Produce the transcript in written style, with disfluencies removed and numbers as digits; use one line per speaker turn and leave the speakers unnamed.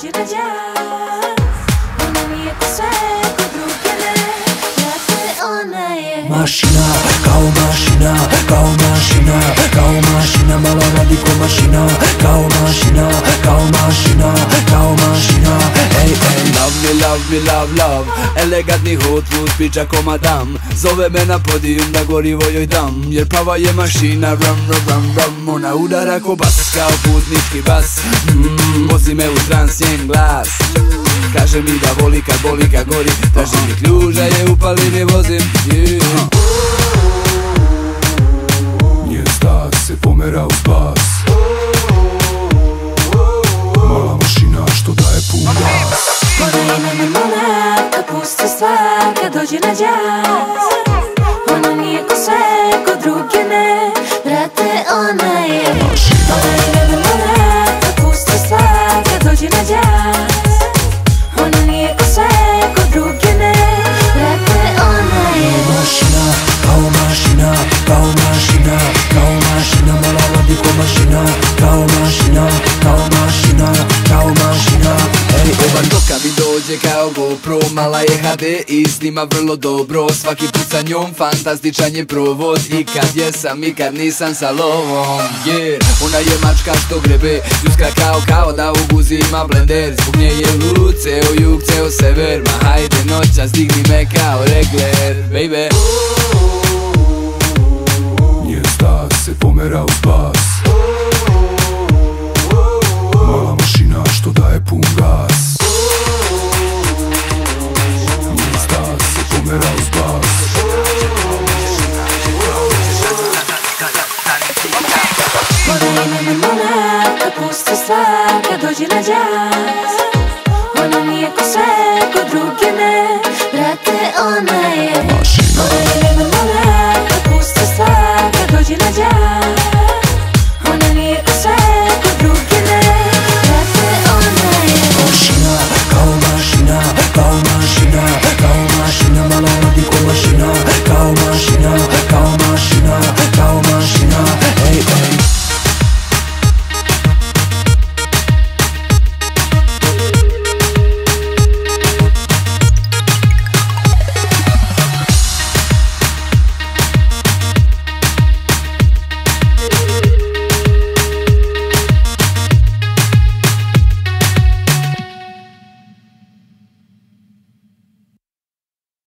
dođe na đas. Ona mi je ko sve, ko druge ne. Znate, ona je
mašina, kao mašina, kao mašina, kao mašina, mala radi ko mašina, kao mašina, kao mašina, kao mašina. Ej, ej,
love me, love me, love, love. Elegantni hot food, priča ko madam. Zove me na podijum da gorivo joj dam. Jer prava je mašina, rum, rum, rum, rum. Ona udara ko bas, kao putnički bas. Vozi me u trans, njen glas. Kaže mi da voli kad boli, kad gori. Traži mi ključa, je upalim i vozim.
Njen stas se pomera u spas. Mala mašina što daje pun gas.
Ona je mene monak, kad pusti stvar, kad dođe na đas. Ona nije ko sve, ko druge ne. Brate, ona je
mašina.
Ona je mene monak, kad pusti stvar, kad dođe na đas. Ona nije ko sve, ko druge ne. Brate, ona je
mašina, kao mašina, kao mašina, kao mašina, mala radi ko mašina, kao mašina, kao mašina, kao mašina. Ej,
Ova toka mi dođe kao GoPro. Mala je HD i snima vrlo dobro. Svaki put sa njom fantastičan je provod. I kad jesam i kad nisam sa lovom. Ona je mačka što grebe. Ljuska kao da u guzi ima blender. Zbog nje je lud ceo jug, ceo sever. Ma hajde noćas digni me kao regler, baby.
Njen stas se pomera u spas. Mala mašina što daje pun gas. Njen stas se pomera u spas.
Ona je mene monak, kad pusti stvar, kad dođe na đas.